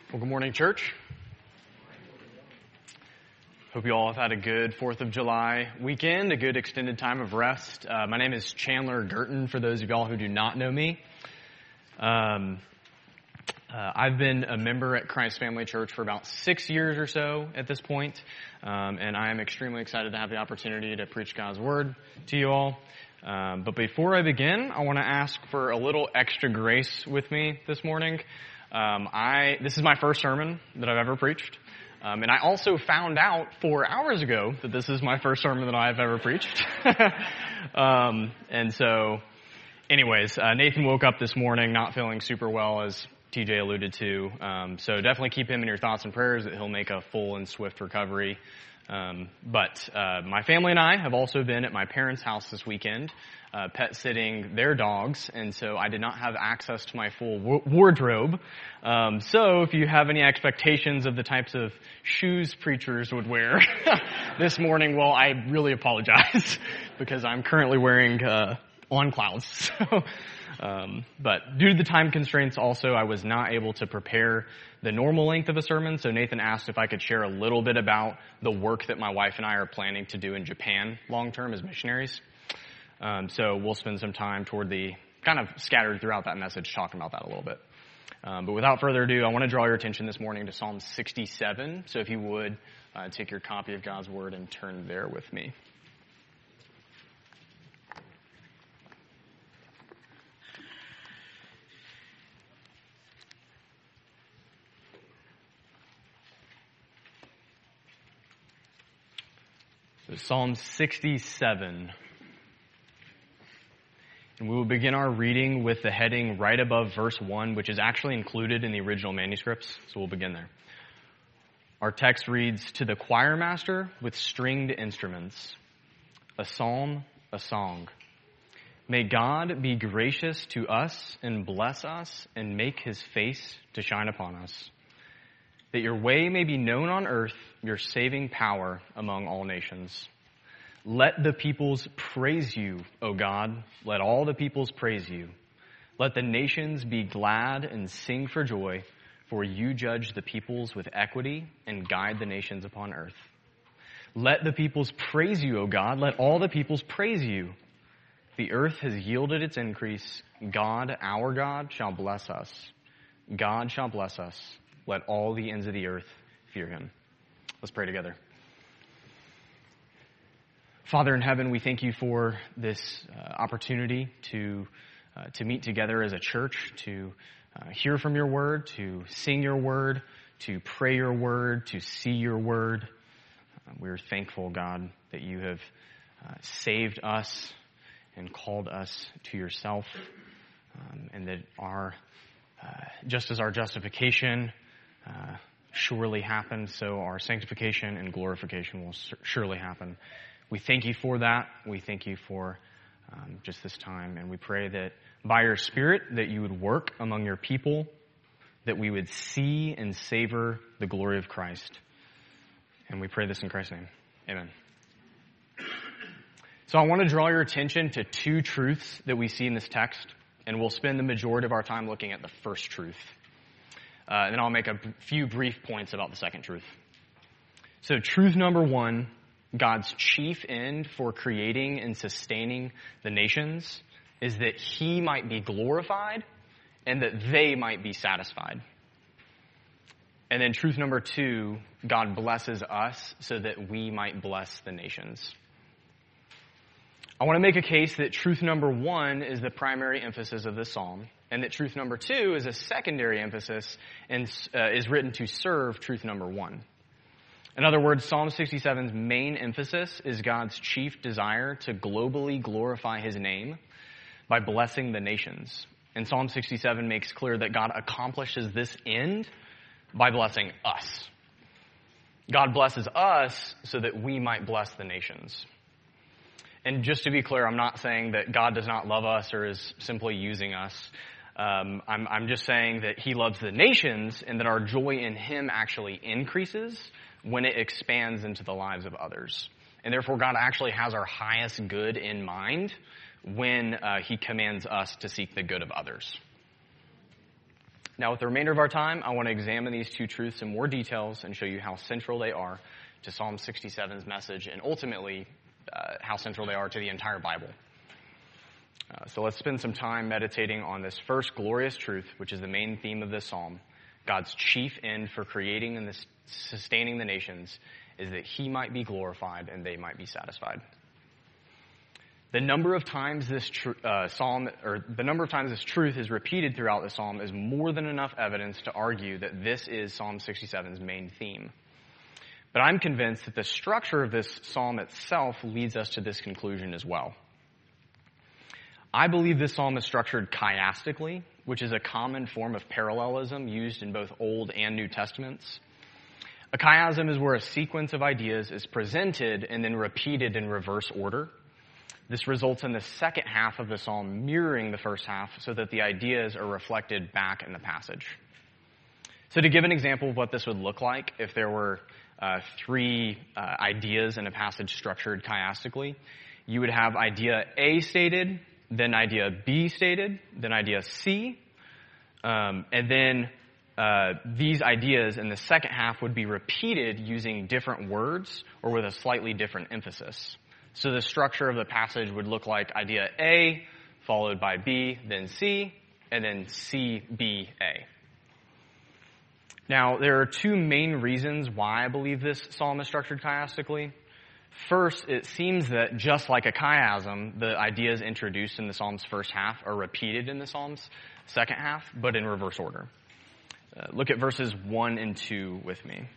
Well, good morning, church. Hope you all have had a good 4th of July weekend, a good extended time of rest. My name is Chandler Gurton, for those of y'all who do not know me. I've been a member at Christ Family Church for about 6 years or so at this point, and I am extremely excited to have the opportunity to preach God's Word to you all. But before I begin, I want to ask for a little extra grace with me this morning. This is my first sermon that I've ever preached. And I also found out 4 hours ago that this is my first sermon that I've ever preached. And so, anyways, Nathan woke up this morning not feeling super well, as TJ alluded to. So definitely keep him in your thoughts and prayers that he'll make a full and swift recovery. But my family and I have also been at my parents' house this weekend, pet sitting their dogs, and so I did not have access to my full wardrobe. So if you have any expectations of the types of shoes preachers would wear this morning, well, I really apologize because I'm currently wearing on clouds. But due to the time constraints also, I was not able to prepare the normal length of a sermon, so Nathan asked if I could share a little bit about the work that my wife and I are planning to do in Japan long-term as missionaries. So we'll spend some time toward the kind of scattered throughout that message talking about that a little bit. But without further ado, I want to draw your attention this morning to Psalm 67. So if you would, take your copy of God's Word and turn there with me. So Psalm 67. And we will begin our reading with the heading right above verse 1, which is actually included in the original manuscripts. So we'll begin there. Our text reads, "To the choir master with stringed instruments, a psalm, a song. May God be gracious to us and bless us and make his face to shine upon us, that your way may be known on earth, your saving power among all nations. Let the peoples praise you, O God. Let all the peoples praise you. Let the nations be glad and sing for joy, for you judge the peoples with equity and guide the nations upon earth. Let the peoples praise you, O God. Let all the peoples praise you. The earth has yielded its increase. God, our God, shall bless us. God shall bless us. Let all the ends of the earth fear him." Let's pray together. Father in heaven, we thank you for this opportunity to meet together as a church, to hear from your word, to sing your word, to pray your word, to see your word. We're thankful, God, that you have saved us and called us to yourself, and that just as our justification surely happened, so our sanctification and glorification will surely happen. We thank you for that. We thank you for just this time. And we pray that by your Spirit that you would work among your people, that we would see and savor the glory of Christ. And we pray this in Christ's name. Amen. So I want to draw your attention to two truths that we see in this text, and we'll spend the majority of our time looking at the first truth. And then I'll make a few brief points about the second truth. So truth number one, God's chief end for creating and sustaining the nations is that he might be glorified and that they might be satisfied. And then truth number two, God blesses us so that we might bless the nations. I want to make a case that truth number one is the primary emphasis of this psalm, and that truth number two is a secondary emphasis and is written to serve truth number one. In other words, Psalm 67's main emphasis is God's chief desire to globally glorify his name by blessing the nations. And Psalm 67 makes clear that God accomplishes this end by blessing us. God blesses us so that we might bless the nations. And just to be clear, I'm not saying that God does not love us or is simply using us. I'm just saying that he loves the nations and that our joy in him actually increases when it expands into the lives of others. And therefore, God actually has our highest good in mind when he commands us to seek the good of others. Now, with the remainder of our time, I want to examine these two truths in more details and show you how central they are to Psalm 67's message and ultimately how central they are to the entire Bible. So let's spend some time meditating on this first glorious truth, which is the main theme of this psalm. God's chief end for creating and sustaining the nations is that he might be glorified and they might be satisfied. The number of times this truth is repeated throughout the psalm is more than enough evidence to argue that this is Psalm 67's main theme. But I'm convinced that the structure of this psalm itself leads us to this conclusion as well. I believe this psalm is structured chiastically, which is a common form of parallelism used in both Old and New Testaments. A chiasm is where a sequence of ideas is presented and then repeated in reverse order. This results in the second half of the psalm mirroring the first half so that the ideas are reflected back in the passage. So to give an example of what this would look like if there were three ideas in a passage structured chiastically, you would have idea A stated, then idea B stated, then idea C, and then these ideas in the second half would be repeated using different words or with a slightly different emphasis. So the structure of the passage would look like idea A, followed by B, then C, and then C, B, A. Now, there are two main reasons why I believe this psalm is structured chiastically. First, it seems that just like a chiasm, the ideas introduced in the psalm's first half are repeated in the psalm's second half, but in reverse order. Look at verses 1 and 2 with me.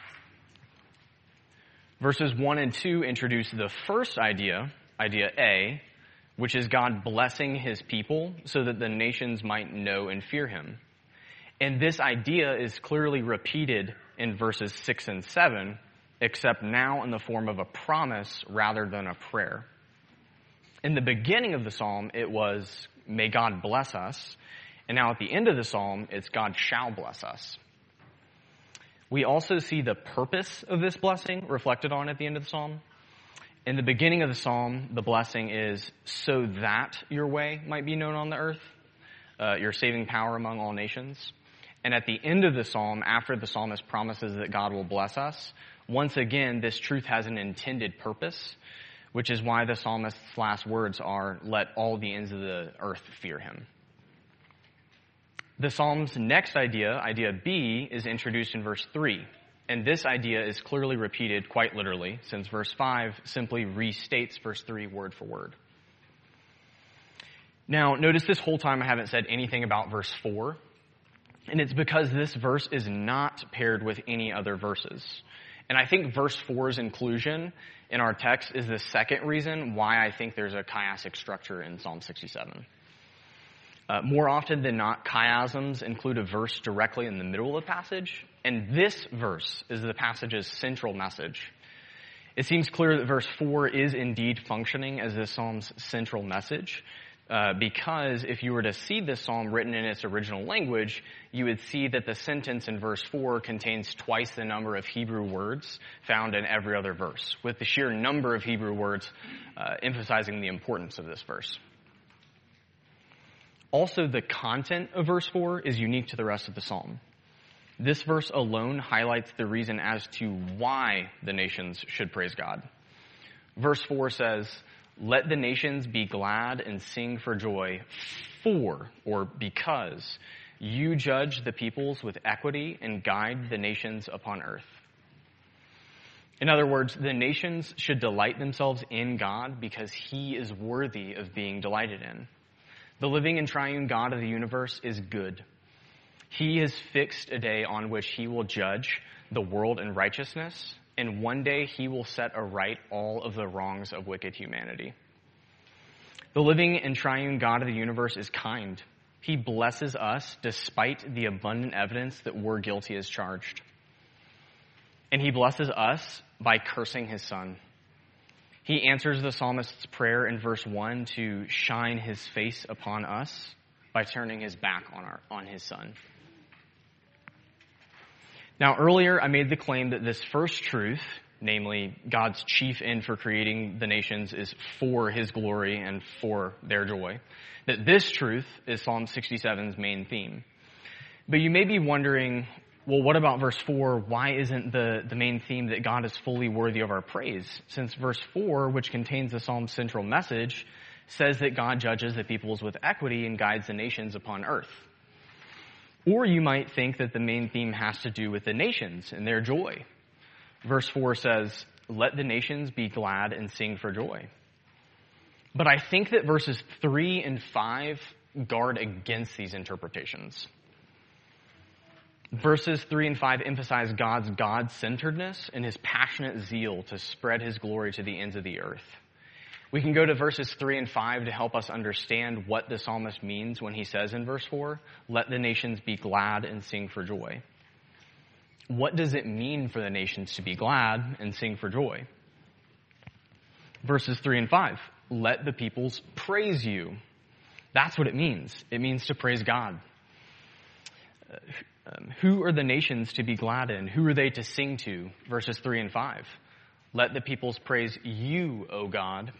Verses 1 and 2 introduce the first idea, idea A, which is God blessing his people so that the nations might know and fear him. And this idea is clearly repeated in verses 6 and 7, except now in the form of a promise rather than a prayer. In the beginning of the psalm, it was, may God bless us. And now at the end of the psalm, it's God shall bless us. We also see the purpose of this blessing reflected on at the end of the psalm. In the beginning of the psalm, the blessing is so that your way might be known on the earth, your saving power among all nations. And at the end of the psalm, after the psalmist promises that God will bless us, once again, this truth has an intended purpose, which is why the psalmist's last words are, let all the ends of the earth fear him. The psalm's next idea, idea B, is introduced in verse 3. And this idea is clearly repeated quite literally, since verse 5 simply restates verse 3 word for word. Now, notice this whole time I haven't said anything about verse 4. And it's because this verse is not paired with any other verses. And I think verse 4's inclusion in our text is the second reason why I think there's a chiastic structure in Psalm 67. More often than not, chiasms include a verse directly in the middle of the passage, and this verse is the passage's central message. It seems clear that verse 4 is indeed functioning as this psalm's central message, because if you were to see this psalm written in its original language, you would see that the sentence in verse 4 contains twice the number of Hebrew words found in every other verse, with the sheer number of Hebrew words emphasizing the importance of this verse. Also, the content of verse 4 is unique to the rest of the psalm. This verse alone highlights the reason as to why the nations should praise God. Verse 4 says, let the nations be glad and sing for joy for, or because, you judge the peoples with equity and guide the nations upon earth. In other words, the nations should delight themselves in God because he is worthy of being delighted in. The living and triune God of the universe is good. He has fixed a day on which he will judge the world in righteousness, and one day he will set aright all of the wrongs of wicked humanity. The living and triune God of the universe is kind. He blesses us despite the abundant evidence that we're guilty as charged. And he blesses us by cursing his son. He answers the psalmist's prayer in verse 1 to shine his face upon us by turning his back on his son. Now, earlier I made the claim that this first truth, namely God's chief end for creating the nations is for his glory and for their joy, that this truth is Psalm 67's main theme. But you may be wondering, well, what about verse 4? Why isn't the main theme that God is fully worthy of our praise? Since verse 4, which contains the psalm's central message, says that God judges the peoples with equity and guides the nations upon earth. Or you might think that the main theme has to do with the nations and their joy. Verse 4 says, "Let the nations be glad and sing for joy." But I think that verses 3 and 5 guard against these interpretations. Verses 3 and 5 emphasize God's God-centeredness and his passionate zeal to spread his glory to the ends of the earth. We can go to verses 3 and 5 to help us understand what the psalmist means when he says in verse 4, "Let the nations be glad and sing for joy." What does it mean for the nations to be glad and sing for joy? Verses 3 and 5, "Let the peoples praise you." That's what it means. It means to praise God. Who are the nations to be glad in? Who are they to sing to? Verses 3 and 5. "Let the peoples praise you, O God."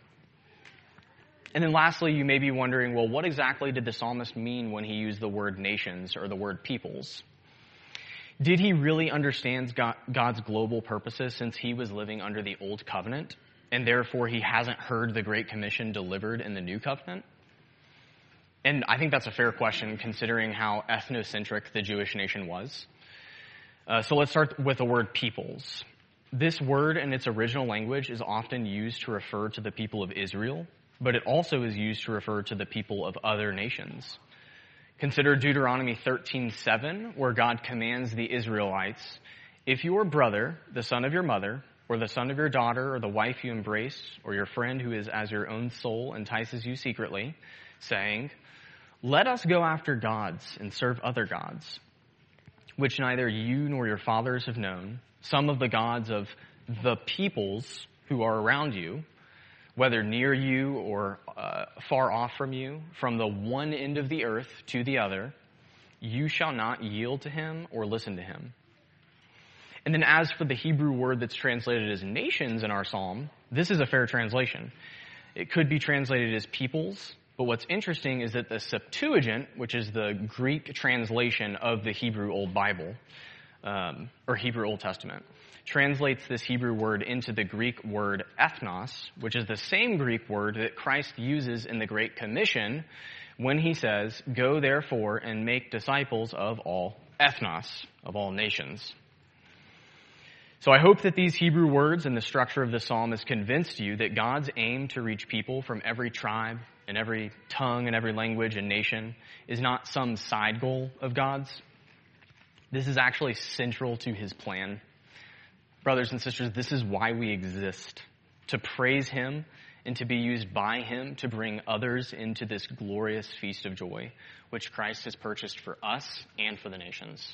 And then lastly, you may be wondering, well, what exactly did the psalmist mean when he used the word nations or the word peoples? Did he really understand God's global purposes since he was living under the Old Covenant, and therefore he hasn't heard the Great Commission delivered in the New Covenant? And I think that's a fair question considering how ethnocentric the Jewish nation was. So let's start with the word peoples. This word in its original language is often used to refer to the people of Israel, but it also is used to refer to the people of other nations. Consider Deuteronomy 13:7, where God commands the Israelites, "If your brother, the son of your mother, or the son of your daughter, or the wife you embrace, or your friend who is as your own soul entices you secretly, saying, 'Let us go after gods and serve other gods, which neither you nor your fathers have known, some of the gods of the peoples who are around you, whether near you or far off from you, from the one end of the earth to the other, you shall not yield to him or listen to him.'" And then as for the Hebrew word that's translated as nations in our psalm, this is a fair translation. It could be translated as peoples, but what's interesting is that the Septuagint, which is the Greek translation of the Hebrew Old Bible, or Hebrew Old Testament, translates this Hebrew word into the Greek word ethnos, which is the same Greek word that Christ uses in the Great Commission when he says, "Go therefore and make disciples of all ethnos," of all nations. So I hope that these Hebrew words and the structure of the psalm has convinced you that God's aim to reach people from every tribe and every tongue and every language and nation is not some side goal of God's. This is actually central to his plan. Brothers and sisters, this is why we exist, to praise him and to be used by him to bring others into this glorious feast of joy, which Christ has purchased for us and for the nations.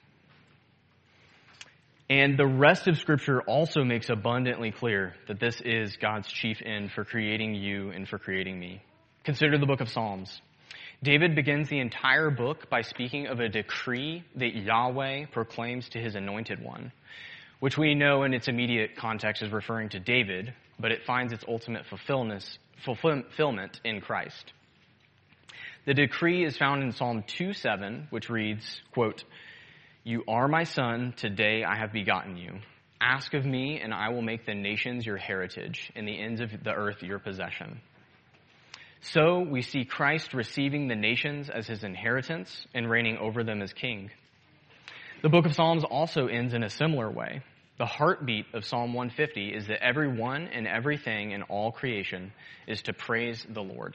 And the rest of Scripture also makes abundantly clear that this is God's chief end for creating you and for creating me. Consider the book of Psalms. David begins the entire book by speaking of a decree that Yahweh proclaims to his anointed one, which we know in its immediate context is referring to David, but it finds its ultimate fulfillment in Christ. The decree is found in Psalm 2:7, which reads, quote, "You are my son, today I have begotten you. Ask of me, and I will make the nations your heritage, and the ends of the earth your possession." So we see Christ receiving the nations as his inheritance and reigning over them as king. The book of Psalms also ends in a similar way. The heartbeat of Psalm 150 is that everyone and everything in all creation is to praise the Lord.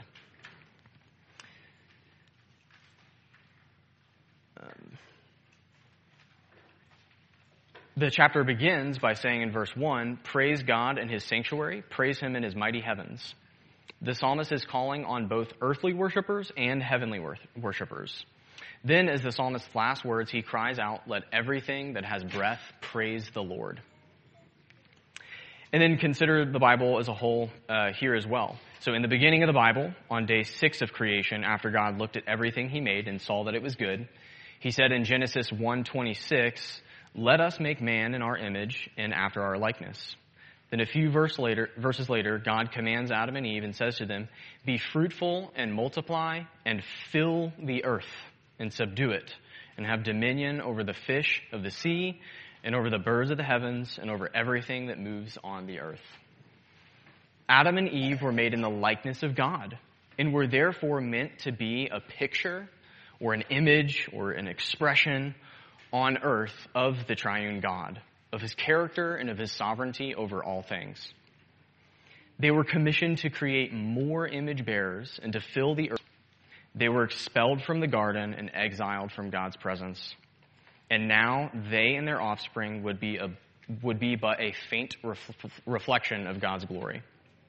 The chapter begins by saying in verse 1, "Praise God in his sanctuary, praise him in his mighty heavens." The psalmist is calling on both earthly worshipers and heavenly worshipers. Then, as the psalmist's last words, he cries out, "Let everything that has breath praise the Lord." And then consider the Bible as a whole here as well. So in the beginning of the Bible, on day 6 of creation, after God looked at everything he made and saw that it was good, he said in Genesis 1:26, "Let us make man in our image and after our likeness." Then a few verses later, God commands Adam and Eve and says to them, "Be fruitful and multiply and fill the earth and subdue it, and have dominion over the fish of the sea and over the birds of the heavens and over everything that moves on the earth. Adam and Eve were made in the likeness of God and were therefore meant to be a picture or an image or an expression on earth of the triune God, of his character and of his sovereignty over all things. They were commissioned to create more image bearers and to fill the earth. They were expelled from the garden and exiled from God's presence. And now they and their offspring would be but a faint reflection of God's glory.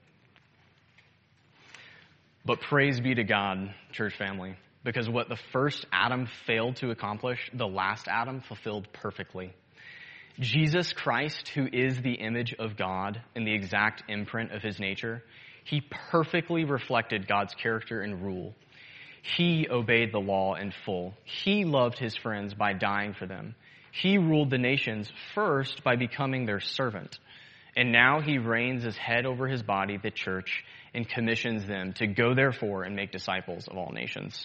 But praise be to God, church family, because what the first Adam failed to accomplish, the last Adam fulfilled perfectly. Jesus Christ, who is the image of God and the exact imprint of his nature, he perfectly reflected God's character and rule. He obeyed the law in full. He loved his friends by dying for them. He ruled the nations first by becoming their servant. And now he reigns as head over his body, the church, and commissions them to go therefore and make disciples of all nations.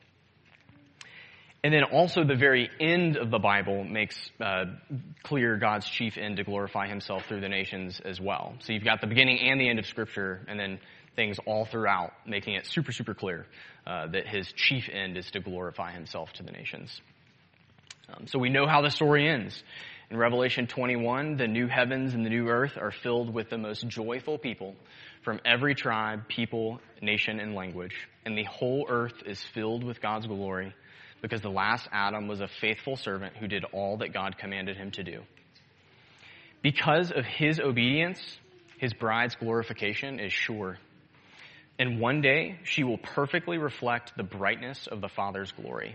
And then also the very end of the Bible makes clear God's chief end to glorify himself through the nations as well. So you've got the beginning and the end of Scripture, and then things all throughout, making it super, super clear that his chief end is to glorify himself to the nations. So we know how the story ends. In Revelation 21, the new heavens and the new earth are filled with the most joyful people from every tribe, people, nation, and language. And the whole earth is filled with God's glory because the last Adam was a faithful servant who did all that God commanded him to do. Because of his obedience, his bride's glorification is sure. And one day, she will perfectly reflect the brightness of the Father's glory.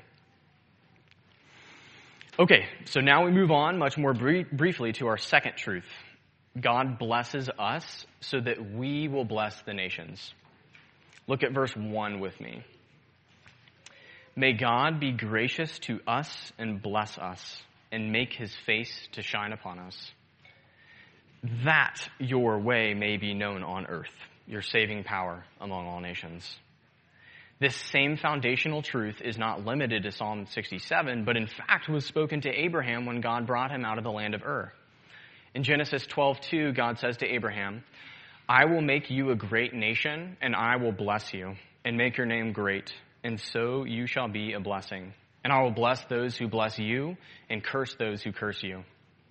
Okay, so now we move on much more briefly to our second truth. God blesses us so that we will bless the nations. Look at verse 1 with me. May God be gracious to us and bless us and make his face to shine upon us, that your way may be known on earth, your saving power among all nations. This same foundational truth is not limited to Psalm 67, but in fact was spoken to Abraham when God brought him out of the land of Ur. In Genesis 12:2, God says to Abraham, I will make you a great nation, and I will bless you, and make your name great, and so you shall be a blessing. And I will bless those who bless you, and curse those who curse you.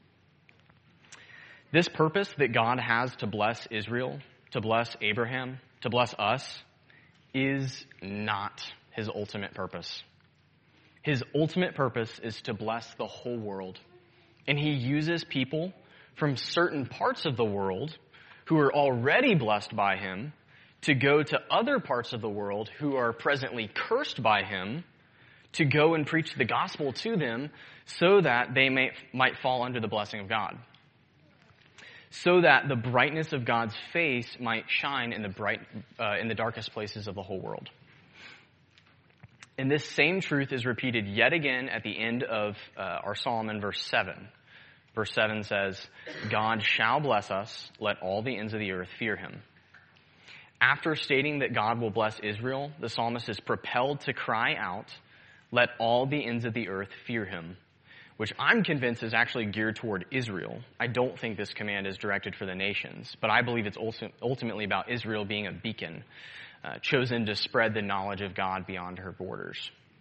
This purpose that God has to bless Israel, to bless Abraham, to bless us, is not his ultimate purpose. His ultimate purpose is to bless the whole world. And he uses people from certain parts of the world who are already blessed by him to go to other parts of the world who are presently cursed by him to go and preach the gospel to them so that they might fall under the blessing of God. So that the brightness of God's face might shine in the darkest places of the whole world. And this same truth is repeated yet again at the end of our psalm in verse 7. Verse 7 says, God shall bless us, let all the ends of the earth fear him. After stating that God will bless Israel, the psalmist is propelled to cry out, let all the ends of the earth fear him, which I'm convinced is actually geared toward Israel. I don't think this command is directed for the nations, but I believe it's ultimately about Israel being a beacon, chosen to spread the knowledge of God beyond her borders.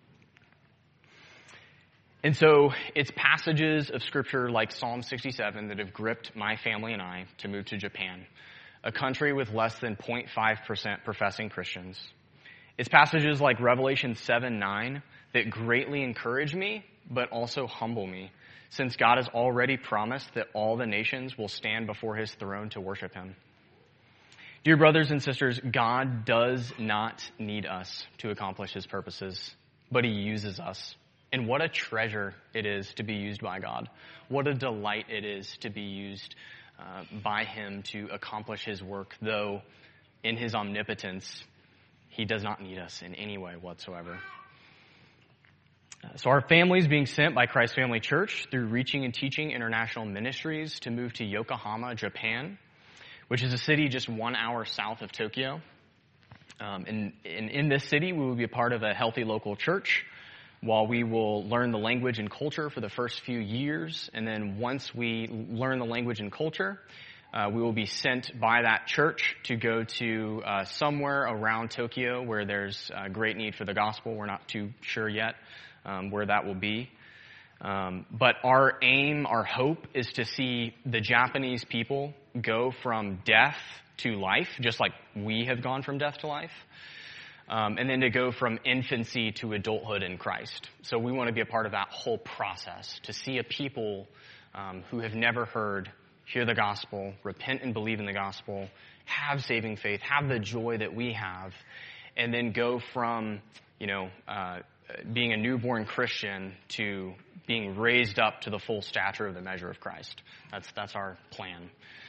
And so it's passages of Scripture like Psalm 67 that have gripped my family and I to move to Japan, a country with less than 0.5% professing Christians. It's passages like Revelation 7:9 that greatly encourage me, but also humble me, since God has already promised that all the nations will stand before his throne to worship him. Dear brothers and sisters, God does not need us to accomplish his purposes, but he uses us. And what a treasure it is to be used by God. What a delight it is to be used by him to accomplish his work, though in his omnipotence, he does not need us in any way whatsoever. So our family is being sent by Christ Family Church through Reaching and Teaching International Ministries to move to Yokohama, Japan, which is a city just 1 hour south of Tokyo. And in this city, we will be a part of a healthy local church while we will learn the language and culture for the first few years. And then once we learn the language and culture, we will be sent by that church to go to somewhere around Tokyo where there's a great need for the gospel. We're not too sure yet where that will be. But our aim, our hope, is to see the Japanese people go from death to life, just like we have gone from death to life, and then to go from infancy to adulthood in Christ. So we want to be a part of that whole process, to see a people who have never heard hear the gospel, repent and believe in the gospel, have saving faith, have the joy that we have, and then go from, being a newborn Christian to being raised up to the full stature of the measure of Christ. That's our plan.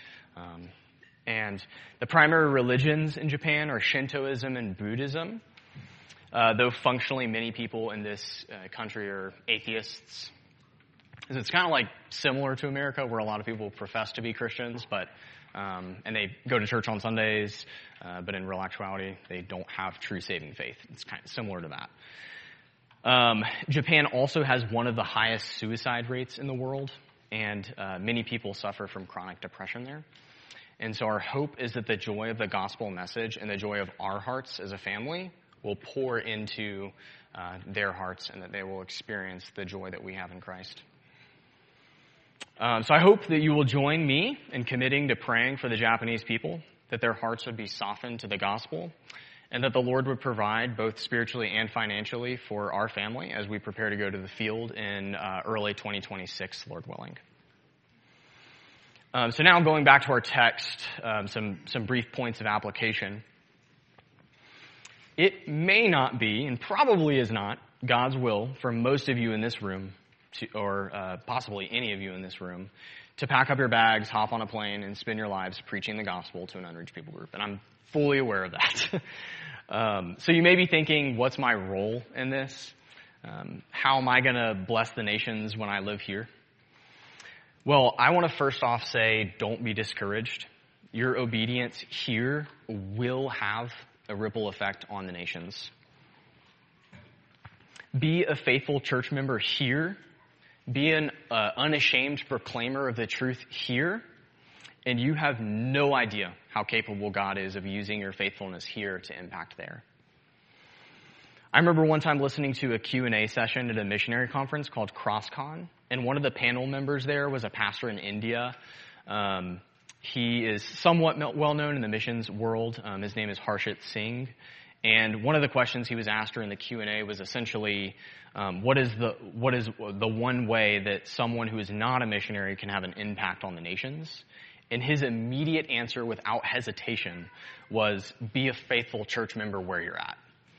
And the primary religions in Japan are Shintoism and Buddhism, though functionally many people in this country are atheists. It's kind of like similar to America, where a lot of people profess to be Christians, but and they go to church on Sundays, but in real actuality, they don't have true saving faith. It's kind of similar to that. Japan also has one of the highest suicide rates in the world, and many people suffer from chronic depression there. And so our hope is that the joy of the gospel message and the joy of our hearts as a family will pour into their hearts, and that they will experience the joy that we have in Christ. So I hope that you will join me in committing to praying for the Japanese people, that their hearts would be softened to the gospel, and that the Lord would provide both spiritually and financially for our family as we prepare to go to the field in early 2026, Lord willing. So now going back to our text, some brief points of application. It may not be, and probably is not, God's will for most of you in this room, or possibly any of you in this room, to pack up your bags, hop on a plane, and spend your lives preaching the gospel to an unreached people group. And I'm fully aware of that. So you may be thinking, what's my role in this? How am I going to bless the nations when I live here? Well, I want to first off say, don't be discouraged. Your obedience here will have a ripple effect on the nations. Be a faithful church member here. Be an unashamed proclaimer of the truth here, and you have no idea how capable God is of using your faithfulness here to impact there. I remember one time listening to a Q&A session at a missionary conference called CrossCon, and one of the panel members there was a pastor in India. He is somewhat well known in the missions world. His name is Harshit Singh. And one of the questions he was asked during the Q&A was essentially, what is the one way that someone who is not a missionary can have an impact on the nations? And his immediate answer, without hesitation, was, be a faithful church member where you're at.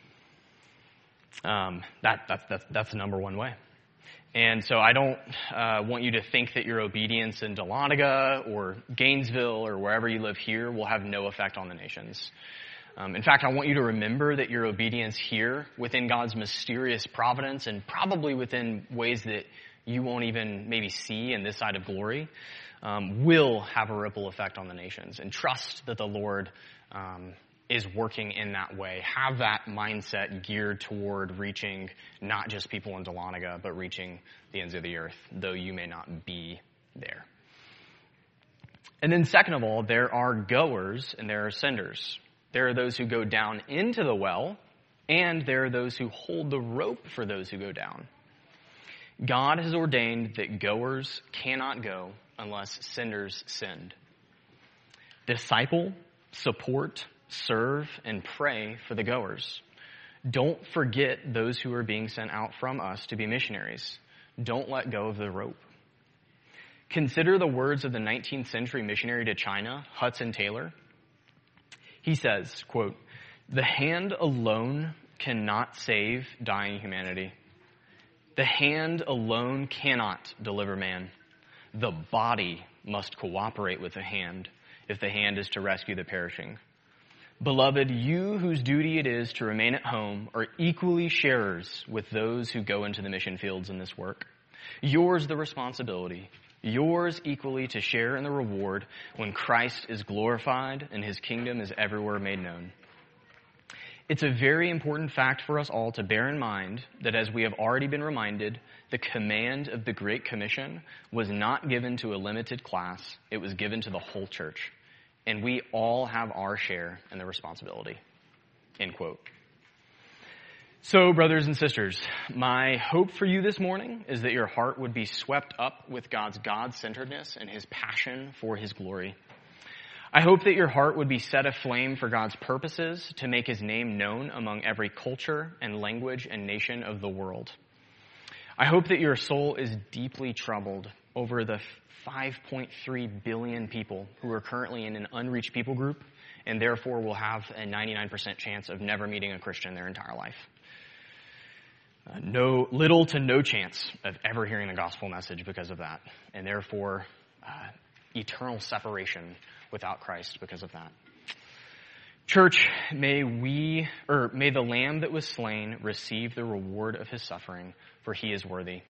That's the number one way. And so I don't want you to think that your obedience in Dahlonega or Gainesville or wherever you live here will have no effect on the nations. In fact, I want you to remember that your obedience here, within God's mysterious providence, and probably within ways that you won't even maybe see in this side of glory, will have a ripple effect on the nations. And trust that the Lord is working in that way. Have that mindset geared toward reaching not just people in Dahlonega, but reaching the ends of the earth, though you may not be there. And then second of all, there are goers and there are senders. There are those who go down into the well, and there are those who hold the rope for those who go down. God has ordained that goers cannot go unless senders send. Disciple, support, serve, and pray for the goers. Don't forget those who are being sent out from us to be missionaries. Don't let go of the rope. Consider the words of the 19th century missionary to China, Hudson Taylor. He says, quote, "The hand alone cannot save dying humanity. The hand alone cannot deliver man. The body must cooperate with the hand if the hand is to rescue the perishing. Beloved, you whose duty it is to remain at home are equally sharers with those who go into the mission fields in this work. Yours the responsibility, yours equally to share in the reward when Christ is glorified and his kingdom is everywhere made known. It's a very important fact for us all to bear in mind that, as we have already been reminded, the command of the Great Commission was not given to a limited class. It was given to the whole church. And we all have our share in the responsibility. End quote. So, brothers and sisters, my hope for you this morning is that your heart would be swept up with God's God-centeredness and his passion for his glory. I hope that your heart would be set aflame for God's purposes to make his name known among every culture and language and nation of the world. I hope that your soul is deeply troubled over the 5.3 billion people who are currently in an unreached people group and therefore will have a 99% chance of never meeting a Christian their entire life. Little to no chance of ever hearing the gospel message because of that, and therefore eternal separation without Christ because of that. Church, may the Lamb that was slain receive the reward of his suffering, for he is worthy.